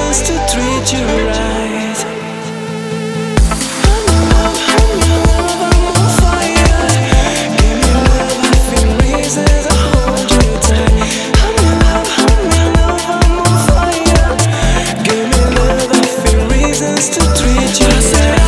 reasons to treat you right. I'm on fire. Give me love, I feel reasons to hold you tight. I'm on fire. Give me love, I feel reasons to treat you right.